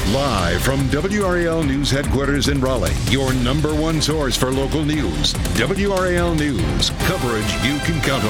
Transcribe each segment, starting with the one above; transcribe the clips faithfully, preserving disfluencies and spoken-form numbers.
Live from W R A L News headquarters in Raleigh, your number one source for local news. W R A L News, coverage you can count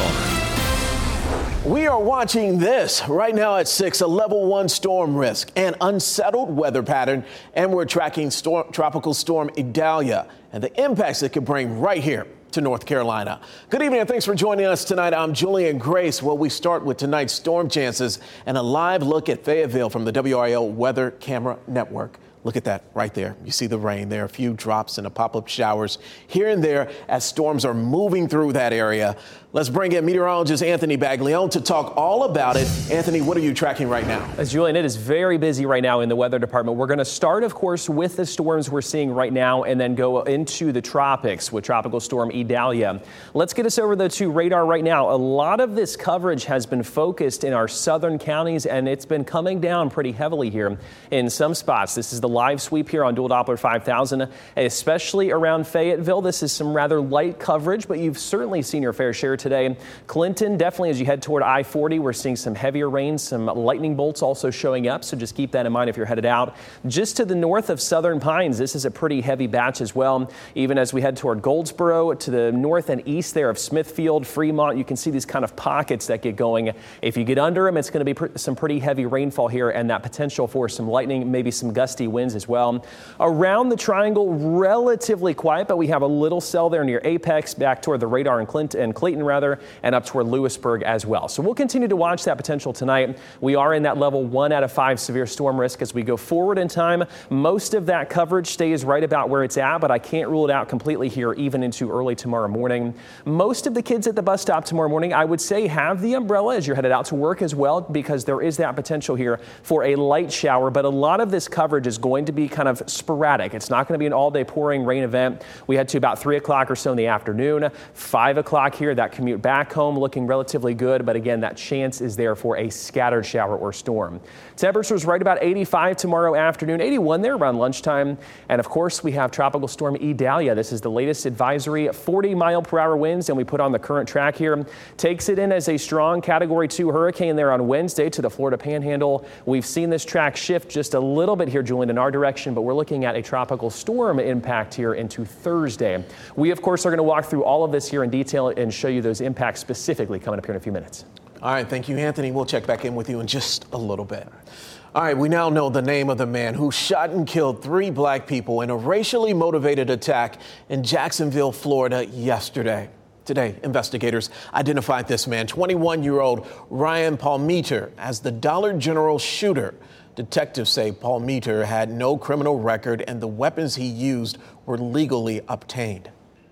on. We are watching this right now at six, a level one storm risk, an unsettled weather pattern, and we're tracking storm, tropical storm Idalia and the impacts it could bring right here to North Carolina. Good evening and thanks for joining us tonight. I'm Julian Grace. Well, we start with tonight's storm chances and a live look at Fayetteville from the W R A L Weather Camera Network. Look at that right there. You see the rain. There are a few drops and a pop-up showers here and there as storms are moving through that area. Let's bring in meteorologist Anthony Baglione to talk all about it. Anthony, what are you tracking right now? As Julian, it is very busy right now in the weather department. We're going to start, of course, with the storms we're seeing right now and then go into the tropics with Tropical Storm Idalia. Let's get us over though to radar right now. A lot of this coverage has been focused in our southern counties and it's been coming down pretty heavily here in some spots. This is the live sweep here on Dual Doppler five thousand, especially around Fayetteville. This is some rather light coverage, but you've certainly seen your fair share today. Clinton, definitely as you head toward I forty, we're seeing some heavier rain, some lightning bolts also showing up, so just keep that in mind if you're headed out. Just to the north of Southern Pines, this is a pretty heavy batch as well. Even as we head toward Goldsboro, to the north and east there of Smithfield, Fremont, you can see these kind of pockets that get going. If you get under them, it's going to be pr- some pretty heavy rainfall here and that potential for some lightning, maybe some gusty winds as well. Around the triangle, relatively quiet, but we have a little cell there near Apex, back toward the radar in Clinton and Clayton rather, and up toward Lewisburg as well. So we'll continue to watch that potential tonight. We are in that level one out of five severe storm risk as we go forward in time. Most of that coverage stays right about where it's at, but I can't rule it out completely here even into early tomorrow morning. Most of the kids at the bus stop tomorrow morning, I would say, have the umbrella as you're headed out to work as well, because there is that potential here for a light shower, but a lot of this coverage is going to be kind of sporadic. It's not going to be an all-day pouring rain event. We head to about three o'clock or so in the afternoon, five o'clock here, that commute back home looking relatively good, but again, that chance is there for a scattered shower or storm. Temperatures right about eighty-five tomorrow afternoon, eighty-one there around lunchtime, and of course we have Tropical Storm Idalia. This is the latest advisory, forty mile per hour winds, and we put on the current track here. Takes it in as a strong Category two hurricane there on Wednesday to the Florida Panhandle. We've seen this track shift just a little bit here, Julian, in our direction, but we're looking at a tropical storm impact here into Thursday. We, of course, are going to walk through all of this here in detail and show you those impacts specifically coming up here in a few minutes. All right. Thank you, Anthony. We'll check back in with you in just a little bit. All right. We now know the name of the man who shot and killed three black people in a racially motivated attack in Jacksonville, Florida yesterday. Today, investigators identified this man, twenty-one-year-old Ryan Palmiter, as the Dollar General shooter. Detectives say Palmiter had no criminal record and the weapons he used were legally obtained.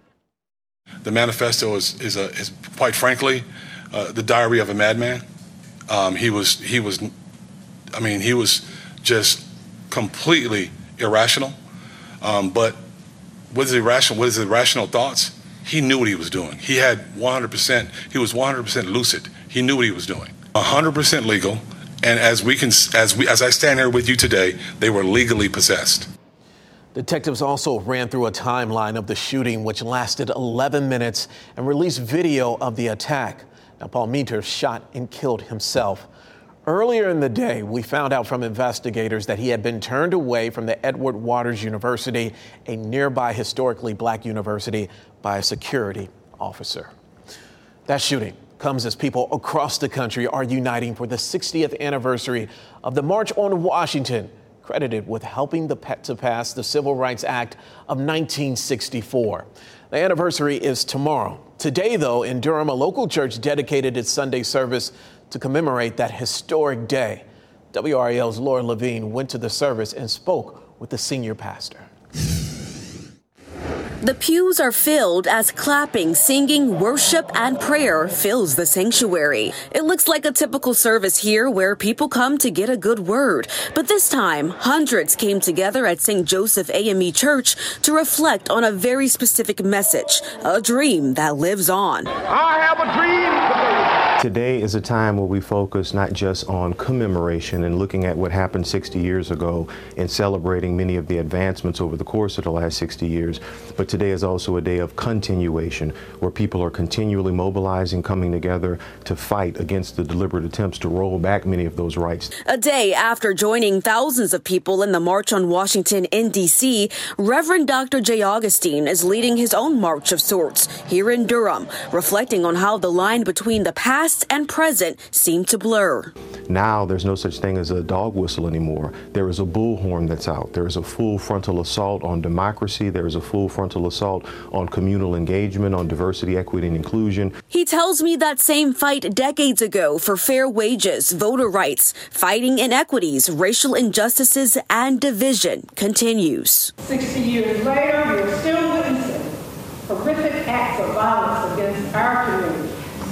The manifesto is, is, a, is quite frankly, uh, the diary of a madman. Um, he was, he was, I mean, he was just completely irrational. Um, but what is irrational? What is irrational thoughts? He knew what he was doing. He had one hundred percent. He was one hundred percent lucid. He knew what he was doing. one hundred percent legal. And as we can, as we, as I stand here with you today, they were legally possessed. Detectives also ran through a timeline of the shooting, which lasted eleven minutes, and released video of the attack. Now, Palmiter shot and killed himself. Earlier in the day, we found out from investigators that he had been turned away from the Edward Waters University, a nearby historically black university, by a security officer. That shooting comes as people across the country are uniting for the sixtieth anniversary of the March on Washington, credited with helping the to pass the Civil Rights Act of nineteen sixty-four. The anniversary is tomorrow. Today, though, in Durham, a local church dedicated its Sunday service to commemorate that historic day. W R A L's Laura Levine went to the service and spoke with the senior pastor. The pews are filled as clapping, singing, worship, and prayer fills the sanctuary. It looks like a typical service here where people come to get a good word. But this time, hundreds came together at Saint Joseph A M E Church to reflect on a very specific message, a dream that lives on. I have a dream today. Today is a time where we focus not just on commemoration and looking at what happened sixty years ago and celebrating many of the advancements over the course of the last sixty years, but today is also a day of continuation where people are continually mobilizing, coming together to fight against the deliberate attempts to roll back many of those rights. A day after joining thousands of people in the March on Washington in D C, Reverend Doctor Jay Augustine is leading his own march of sorts here in Durham, reflecting on how the line between the past and present seem to blur. Now there's no such thing as a dog whistle anymore. There is a bullhorn that's out. There is a full frontal assault on democracy. There is a full frontal assault on communal engagement, on diversity, equity, and inclusion. He tells me that same fight decades ago for fair wages, voter rights, fighting inequities, racial injustices, and division continues. sixty years later, we're still witnessing horrific acts of violence against our community.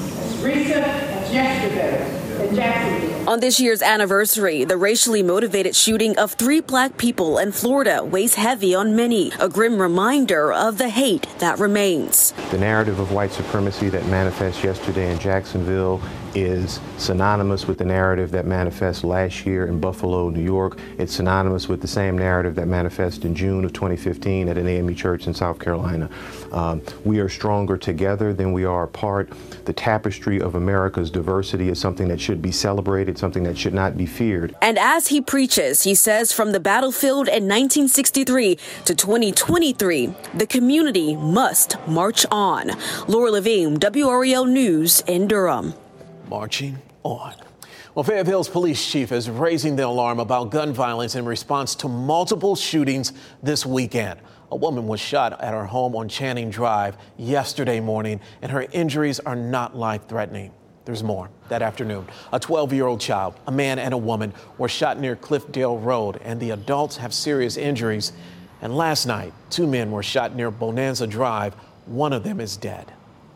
Recent as yesterday in Jacksonville. On this year's anniversary, the racially motivated shooting of three black people in Florida weighs heavy on many, a grim reminder of the hate that remains. The narrative of white supremacy that manifests yesterday in Jacksonville is synonymous with the narrative that manifests last year in Buffalo, New York. It's synonymous with the same narrative that manifested in June of twenty fifteen at an A M E church in South Carolina. Um, we are stronger together than we are apart. The tapestry of America's diversity is something that should be celebrated, something that should not be feared. And as he preaches, he says from the battlefield in nineteen sixty-three to twenty twenty-three, the community must march on. Laura Levine, W R E L News in Durham. Marching on. Well, Fayetteville's police chief is raising the alarm about gun violence in response to multiple shootings this weekend. A woman was shot at her home on Channing Drive yesterday morning, and her injuries are not life-threatening. There's more. That afternoon, a twelve-year-old child, a man and a woman were shot near Cliffdale Road, and the adults have serious injuries. And last night, two men were shot near Bonanza Drive. One of them is dead.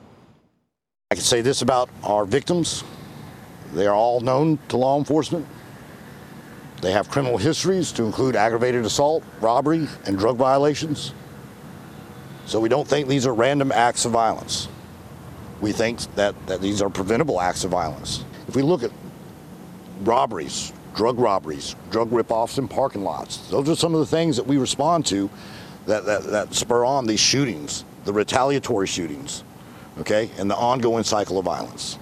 I can say this about our victims. They are all known to law enforcement. They have criminal histories to include aggravated assault, robbery, and drug violations. So we don't think these are random acts of violence. We think that, that these are preventable acts of violence. If we look at robberies, drug robberies, drug rip-offs in parking lots, those are some of the things that we respond to that, that, that spur on these shootings, the retaliatory shootings, okay, and the ongoing cycle of violence.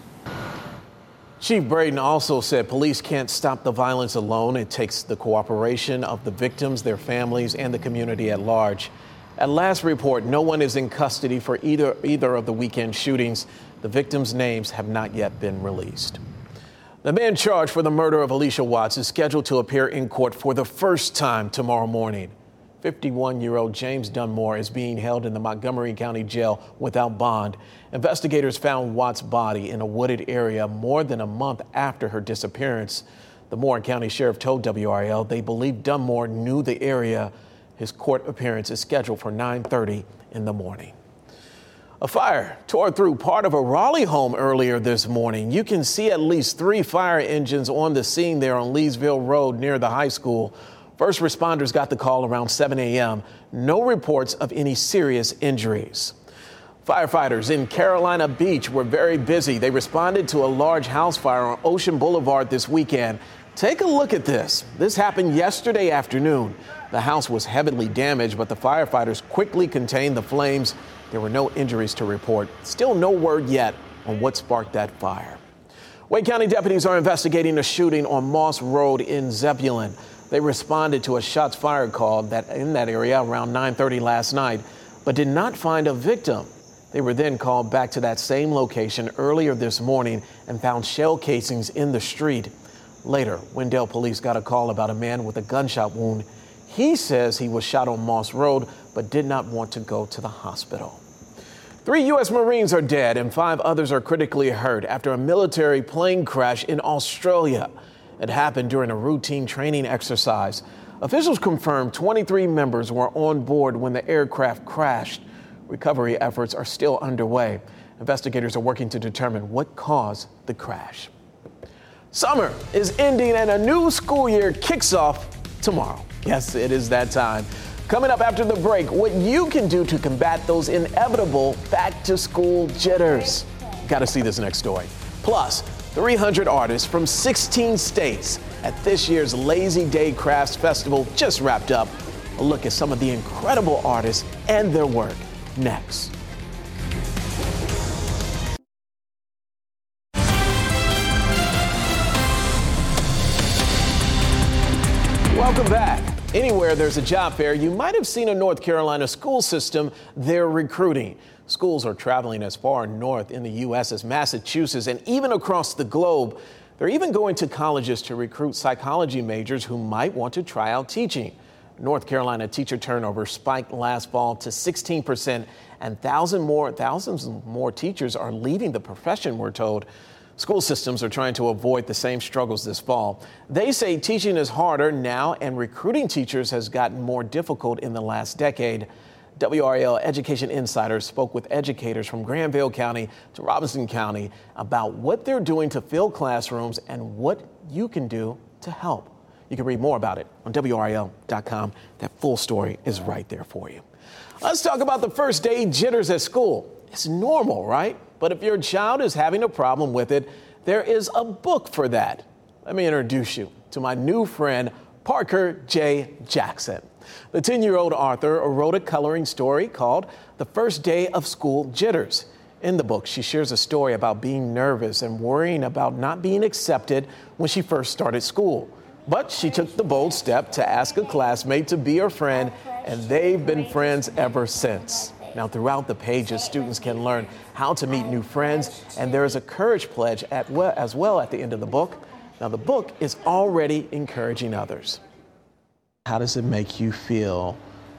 Chief Braden also said police can't stop the violence alone. It takes the cooperation of the victims, their families, and the community at large. At last report, no one is in custody for either either of the weekend shootings. The victims' names have not yet been released. The man charged for the murder of Alicia Watts is scheduled to appear in court for the first time tomorrow morning. fifty-one-year-old James Dunmore is being held in the Montgomery County Jail without bond. Investigators found Watts' body in a wooded area more than a month after her disappearance. The Warren County Sheriff told W R L they believe Dunmore knew the area. His court appearance is scheduled for nine thirty in the morning. A fire tore through part of a Raleigh home earlier this morning. You can see at least three fire engines on the scene there on Leesville Road near the high school. First responders got the call around seven a.m. No reports of any serious injuries. Firefighters in Carolina Beach were very busy. They responded to a large house fire on Ocean Boulevard this weekend. Take a look at this. This happened yesterday afternoon. The house was heavily damaged, but the firefighters quickly contained the flames. There were no injuries to report. Still no word yet on what sparked that fire. Wake County deputies are investigating a shooting on Moss Road in Zebulon. They responded to a shots fired call that in that area around nine thirty last night, but did not find a victim. They were then called back to that same location earlier this morning and found shell casings in the street. Later, Wendell police got a call about a man with a gunshot wound. He says he was shot on Moss Road, but did not want to go to the hospital. Three U S Marines are dead and five others are critically hurt after a military plane crash in Australia. It happened during a routine training exercise. Officials confirmed twenty-three members were on board when the aircraft crashed. Recovery efforts are still underway. Investigators are working to determine what caused the crash. Summer is ending and a new school year kicks off tomorrow. Yes, it is that time. Coming up after the break, what you can do to combat those inevitable back-to-school jitters. Got to see this next story. Plus, three hundred artists from sixteen states at this year's Lazy Day Crafts Festival just wrapped up. A look at some of the incredible artists and their work next. Welcome back. Anywhere there's a job fair, you might have seen a North Carolina school system they're recruiting. Schools are traveling as far north in the U S as Massachusetts and even across the globe. They're even going to colleges to recruit psychology majors who might want to try out teaching. North Carolina teacher turnover spiked last fall to sixteen percent, and thousands more, thousands more teachers are leaving the profession, we're told. School systems are trying to avoid the same struggles this fall. They say teaching is harder now, and recruiting teachers has gotten more difficult in the last decade. W R A L Education Insider spoke with educators from Granville County to Robinson County about what they're doing to fill classrooms and what you can do to help. You can read more about it on W R A L dot com. That full story is right there for you. Let's talk about the first day jitters at school. It's normal, right? But if your child is having a problem with it, there is a book for that. Let me introduce you to my new friend, Parker J. Jackson. The ten-year-old author wrote a coloring story called The First Day of School Jitters. In the book, she shares a story about being nervous and worrying about not being accepted when she first started school. But she took the bold step to ask a classmate to be her friend, and they've been friends ever since. Now, throughout the pages, students can learn how to meet new friends, and there is a courage pledge at well, as well at the end of the book. Now, the book is already encouraging others. How does it make you feel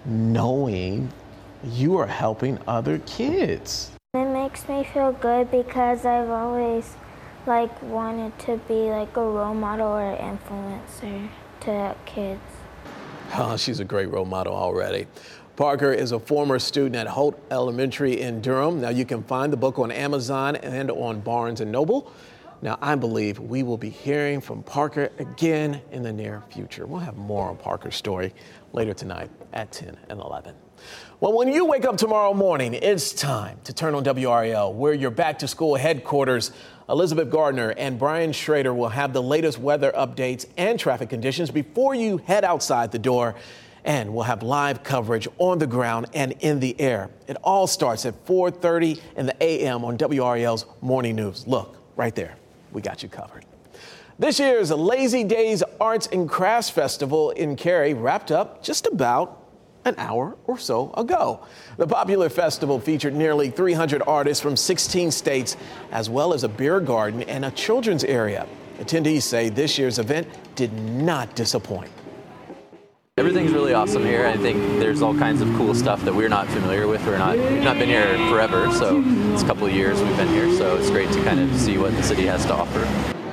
knowing you are helping other kids? It makes me feel good because I've always like wanted to be like a role model or an influencer to kids. Oh, she's a great role model already. Parker is a former student at Holt Elementary in Durham. Now, you can find the book on Amazon and on Barnes and Noble. Now, I believe we will be hearing from Parker again in the near future. We'll have more on Parker's story later tonight at ten and eleven. Well, when you wake up tomorrow morning, it's time to turn on W R A L, where your back-to-school headquarters, Elizabeth Gardner and Brian Schrader, will have the latest weather updates and traffic conditions before you head outside the door. And we'll have live coverage on the ground and in the air. It all starts at four thirty in the a m on W R A L's Morning News. Look, right there. We got you covered. This year's Lazy Days Arts and Crafts Festival in Cary wrapped up just about an hour or so ago. The popular festival featured nearly three hundred artists from sixteen states, as well as a beer garden and a children's area. Attendees say this year's event did not disappoint. Everything's really awesome here. I think there's all kinds of cool stuff that we're not familiar with. We're not, we've not been here forever, so it's a couple of years we've been here, so it's great to kind of see what the city has to offer.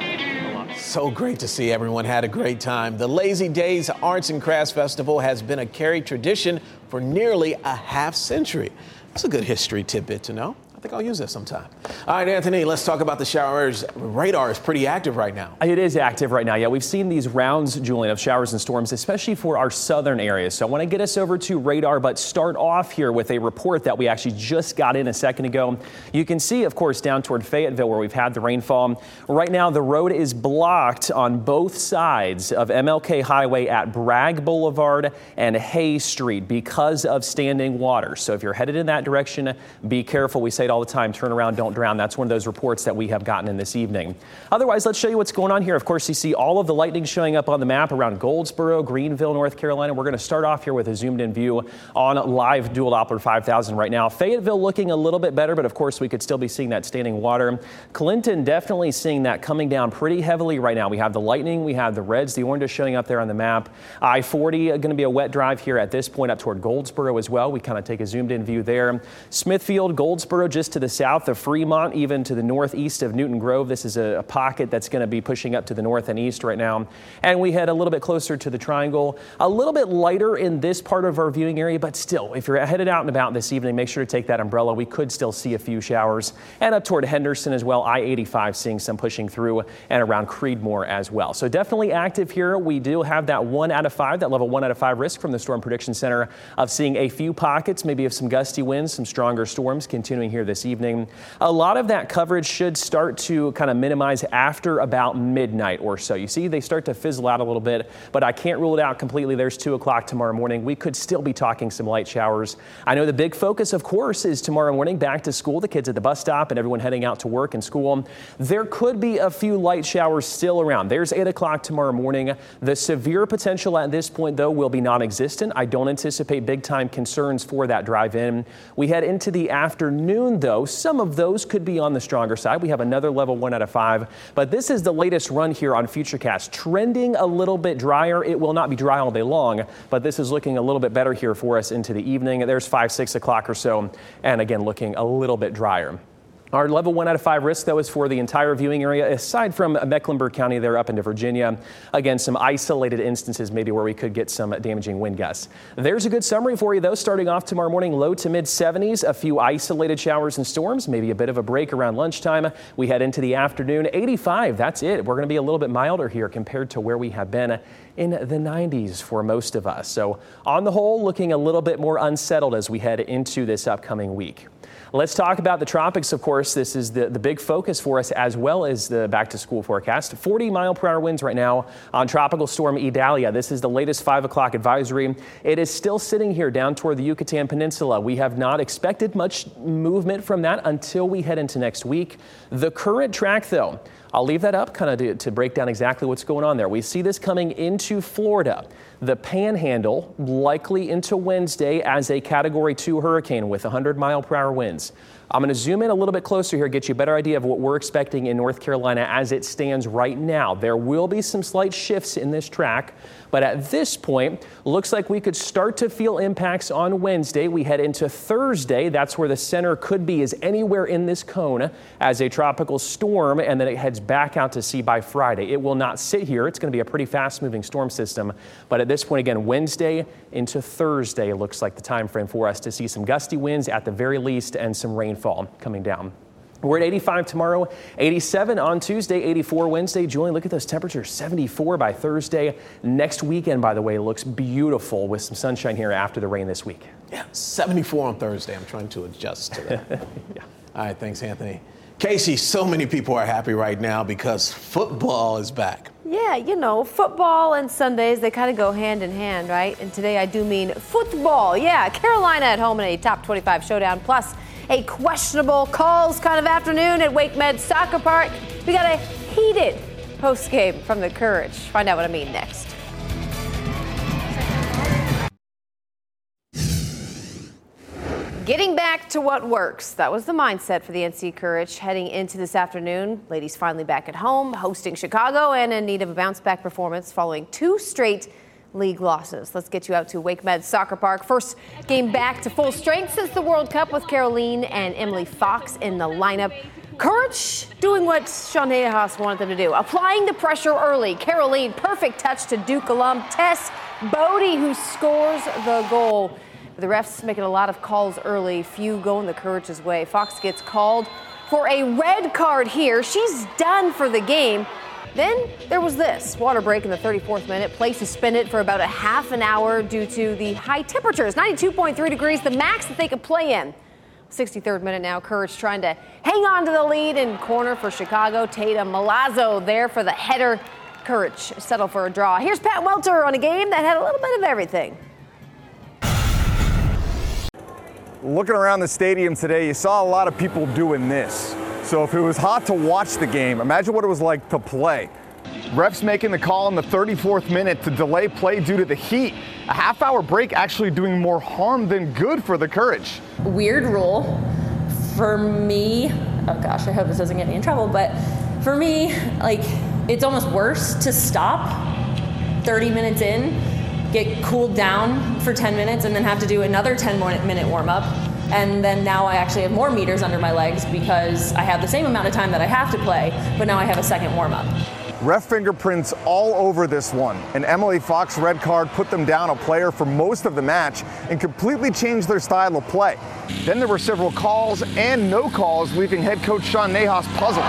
So great to see everyone had a great time. The Lazy Days Arts and Crafts Festival has been a Cary tradition for nearly a half century. That's a good history tidbit to know. I think I'll use that sometime. All right, Anthony, let's talk about the showers. Radar is pretty active right now. It is active right now. Yeah, we've seen these rounds, Julian, of showers and storms, especially for our southern areas. So I want to get us over to radar, but start off here with a report that we actually just got in a second ago. You can see, of course, down toward Fayetteville where we've had the rainfall. Right now, the road is blocked on both sides of M L K Highway at Bragg Boulevard and Hay Street because of standing water. So if you're headed in that direction, be careful. We say it all the time, turn around, don't drown. That's one of those reports that we have gotten in this evening. Otherwise, let's show you what's going on here. Of course, you see all of the lightning showing up on the map around Goldsboro, Greenville, North Carolina. We're going to start off here with a zoomed in view on live dual Doppler five thousand right now. Fayetteville looking a little bit better, but of course we could still be seeing that standing water. Clinton definitely seeing that coming down pretty heavily right now. We have the lightning, we have the reds, the oranges showing up there on the map. I forty going to be a wet drive here at this point up toward Goldsboro as well. We kind of take a zoomed in view there. Smithfield, Goldsboro just to the south of Fremont, even to the northeast of Newton Grove. This is a, a pocket that's going to be pushing up to the north and east right now. And we head a little bit closer to the Triangle. A little bit lighter in this part of our viewing area, but still, if you're headed out and about this evening, make sure to take that umbrella. We could still see a few showers. And up toward Henderson as well, I eighty-five seeing some pushing through and around Creedmoor as well. So definitely active here. We do have that one out of five, that level one out of five risk from the Storm Prediction Center of seeing a few pockets, maybe of some gusty winds, some stronger storms continuing here here this evening. A lot of that coverage should start to kind of minimize after about midnight or so. You see, they start to fizzle out a little bit, but I can't rule it out completely. There's two o'clock tomorrow morning. We could still be talking some light showers. I know the big focus, of course, is tomorrow morning back to school, the kids at the bus stop and everyone heading out to work and school. There could be a few light showers still around. There's eight o'clock tomorrow morning. The severe potential at this point, though, will be non-existent. I don't anticipate big time concerns for that drive in. We head into the afternoon, though. Some of those could be on the stronger side. We have another level one out of five, but this is the latest run here on Futurecast. Trending a little bit drier. It will not be dry all day long, but this is looking a little bit better here for us into the evening. There's five, six o'clock or so, and again, looking a little bit drier. Our level one out of five risk, though, is for the entire viewing area, aside from Mecklenburg County there up into Virginia. Again, some isolated instances maybe where we could get some damaging wind gusts. There's a good summary for you, though, starting off tomorrow morning, low to mid seventies, a few isolated showers and storms, maybe a bit of a break around lunchtime. We head into the afternoon, eighty-five, that's it. We're going to be a little bit milder here compared to where we have been in the nineties for most of us. So on the whole, looking a little bit more unsettled as we head into this upcoming week. Let's talk about the tropics, of course. This is the, the big focus for us, as well as the back to school forecast. forty mile per hour winds right now on Tropical Storm Idalia. This is the latest five o'clock advisory. It is still sitting here down toward the Yucatan Peninsula. We have not expected much movement from that until we head into next week. The current track, though, I'll leave that up kind of to, to break down exactly what's going on there. We see this coming into Florida. The Panhandle likely into Wednesday as a Category two hurricane with one hundred mile per hour winds. I'm going to zoom in a little bit closer here, get you a better idea of what we're expecting in North Carolina as it stands right now. There will be some slight shifts in this track, but at this point, looks like we could start to feel impacts on Wednesday. We head into Thursday. That's where the center could be, is anywhere in this cone as a tropical storm, and then it heads back out to sea by Friday. It will not sit here. It's going to be a pretty fast-moving storm system, but at this point, again, Wednesday into Thursday looks like the time frame for us to see some gusty winds at the very least and some rainfall coming down. We're at eighty-five tomorrow, eighty-seven on Tuesday, eighty-four Wednesday. Julian, look at those temperatures, seventy-four by Thursday. Next weekend, by the way, looks beautiful with some sunshine here after the rain this week. Yeah, seventy-four on Thursday. I'm trying to adjust to that. Yeah. All right, thanks, Anthony. Casey, so many people are happy right now because football is back. Yeah, you know, football and Sundays, they kind of go hand in hand, right? And today I do mean football. Yeah, Carolina at home in a top twenty-five showdown, plus a questionable calls kind of afternoon at Wake Med Soccer Park. We got a heated post game from the Courage. Find out what I mean next. Getting back to what works. That was the mindset for the N C Courage heading into this afternoon. Ladies finally back at home, hosting Chicago and in need of a bounce-back performance following two straight league losses. Let's get you out to Wake Med Soccer Park. First game back to full strength since the World Cup with Caroline and Emily Fox in the lineup. Courage doing what Sean Nahas wanted them to do, applying the pressure early. Caroline, perfect touch to Duke alum Tess Bodie, who scores the goal. The refs making a lot of calls early, few going the Courage's way. Fox gets called for a red card here. She's done for the game. Then there was this water break in the thirty-fourth minute. Play suspended for about a half an hour due to the high temperatures, ninety-two point three degrees, the max that they could play in. sixty-third minute now, Courage trying to hang on to the lead in corner for Chicago. Tatum Milazzo there for the header. Courage settle for a draw. Here's Pat Welter on a game that had a little bit of everything. Looking around the stadium today, you saw a lot of people doing this. So if it was hot to watch the game, imagine what it was like to play. Refs making the call in the thirty-fourth minute to delay play due to the heat. A half-hour break actually doing more harm than good for the Courage. Weird rule for me. Oh gosh, I hope this doesn't get me in trouble, but for me, like, it's almost worse to stop thirty minutes in, get cooled down for ten minutes, and then have to do another ten minute warm-up. And then now I actually have more meters under my legs because I have the same amount of time that I have to play, but now I have a second warm-up. Ref fingerprints all over this one. An Emily Fox red card put them down a player for most of the match and completely changed their style of play. Then there were several calls and no calls, leaving head coach Sean Nahas puzzled.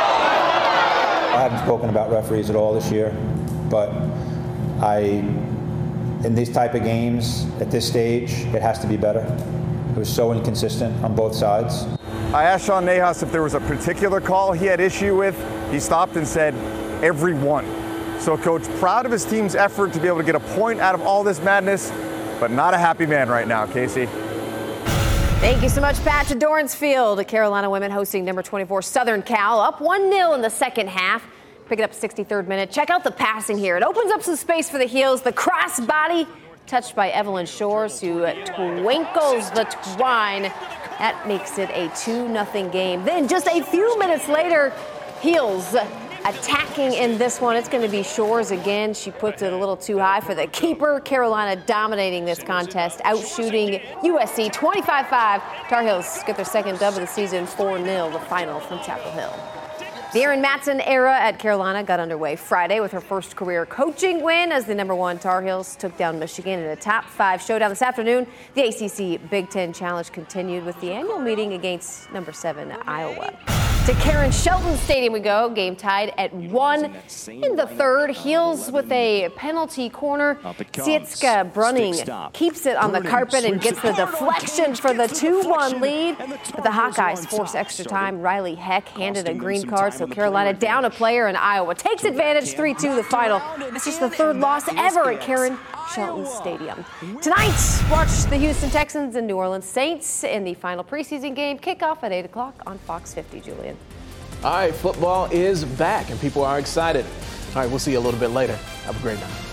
I haven't spoken about referees at all this year, but I, in these type of games, at this stage, it has to be better. It was so inconsistent on both sides. I asked Sean Nahas if there was a particular call he had issue with. He stopped and said, every one. So, Coach, proud of his team's effort to be able to get a point out of all this madness, but not a happy man right now, Casey. Thank you so much, Pat. To Dorrance Field, the Carolina women hosting number twenty-four Southern Cal, up one nil in the second half. Pick it up sixty-third minute. Check out the passing here. It opens up some space for the Heels. The crossbody touched by Evelyn Shores, who twinkles the twine. That makes it a two nothing game. Then just a few minutes later, Heels attacking in this one. It's going to be Shores again. She puts it a little too high for the keeper. Carolina dominating this contest, outshooting U S C twenty-five five. Tar Heels get their second dub of the season, four nil, the final from Chapel Hill. The Erin Matson era at Carolina got underway Friday with her first career coaching win as the number one Tar Heels took down Michigan in a top five showdown this afternoon. The A C C Big Ten Challenge continued with the annual meeting against number seven Iowa. To Karen Shelton Stadium we go. Game tied at one in the third. Heels with a penalty corner. Sietska Brunning keeps it on the carpet and gets the deflection for the two one lead. But the Hawkeyes force extra time. Riley Heck handed a green card, so Carolina down a player, and Iowa takes advantage. three two the final. This is the third loss ever at Karen Shelton Stadium. Tonight, watch the Houston Texans and New Orleans Saints in the final preseason game. Kickoff at eight o'clock on Fox fifty, Julian. All right, football is back, and people are excited. All right, we'll see you a little bit later. Have a great night.